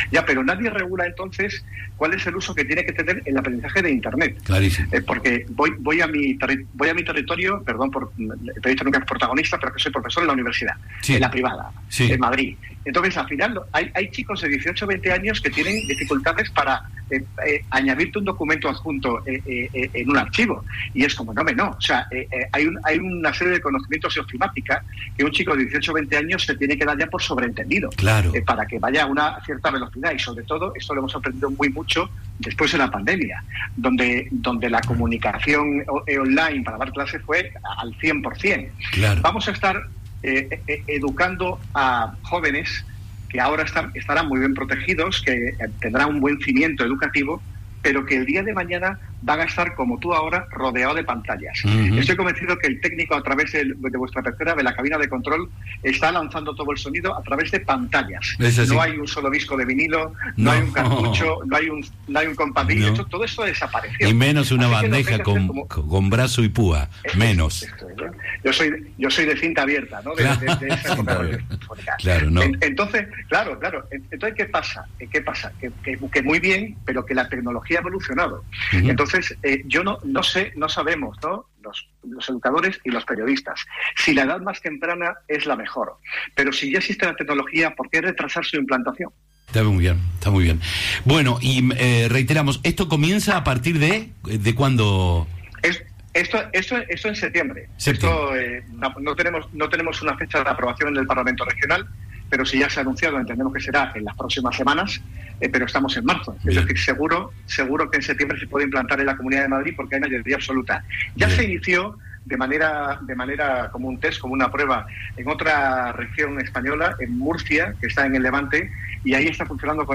Ya, pero nadie regula entonces cuál es el uso que tiene que tener el aprendizaje de Internet. Clarísimo. Porque voy a mi territorio, perdón, el periodista nunca es protagonista, pero que soy profesor en la universidad, en la privada, en Madrid. Entonces, al final, hay chicos de 18 o 20 años que tienen dificultades para añadirte un documento adjunto en un archivo. Y es como, no. O sea, hay una serie de conocimientos de ofimática que un chico de 18 o 20 años se tiene que dar ya por sobreentendido. Claro. Para que vaya a una cierta velocidad. Y sobre todo, esto lo hemos aprendido muy mucho después de la pandemia, donde la comunicación online para dar clases fue al 100%. Claro. Vamos a estar educando a jóvenes que ahora estarán muy bien protegidos, que tendrán un buen cimiento educativo, pero que el día de mañana van a estar, como tú ahora, rodeado de pantallas. Uh-huh. Estoy convencido que el técnico, a través de vuestra pecera, de la cabina de control, está lanzando todo el sonido a través de pantallas. No hay un solo disco de vinilo, no hay un cartucho, no hay un compactillo, todo eso desapareció. Y menos una bandeja con brazo y púa, menos. Yo soy de cinta abierta, ¿no? Claro. De esa época. Claro, no. Entonces, claro. Entonces, ¿qué pasa? Que muy bien, pero que la tecnología ha evolucionado. Uh-huh. Entonces, no sabemos, ¿no? Los educadores y los periodistas, si la edad más temprana es la mejor. Pero si ya existe la tecnología, ¿por qué retrasar su implantación? Está muy bien. Bueno, y reiteramos, ¿esto comienza a partir de cuándo? Esto en septiembre. Esto no tenemos una fecha de aprobación en el Parlamento Regional, pero si ya se ha anunciado, entendemos que será en las próximas semanas, pero estamos en marzo. Bien. Es decir, seguro que en septiembre se puede implantar en la Comunidad de Madrid porque hay mayoría absoluta. Ya Bien. Se inició de manera como un test, como una prueba, en otra región española, en Murcia, que está en el Levante, y ahí está funcionando